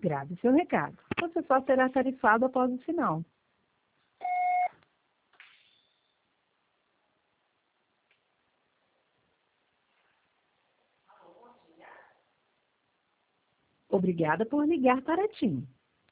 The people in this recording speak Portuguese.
Grave seu recado. Você só será tarifado após o sinal. Obrigada por ligar para a TIM.